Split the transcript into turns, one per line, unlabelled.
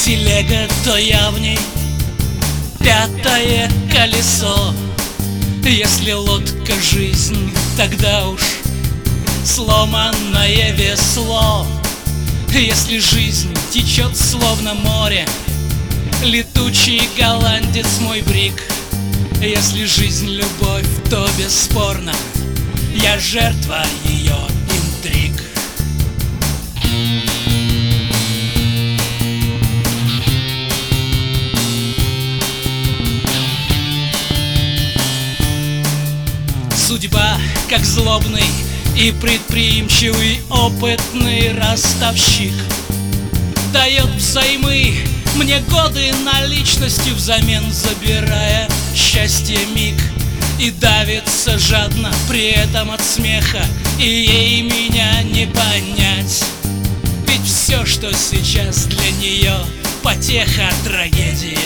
телега, то я в ней пятое колесо. Если лодка жизнь, тогда уж сломанное весло. Если жизнь течет словно море, летучий голландец мой брик. Если жизнь любовь, то бесспорно я жертва ее интриг. Судьба, как злобный и предприимчивый опытный ростовщик, дает взаймы мне годы наличностью, взамен забирая счастье миг. И давится жадно при этом от смеха, и ей меня не понять. Ведь все, что сейчас для нее потеха, трагедия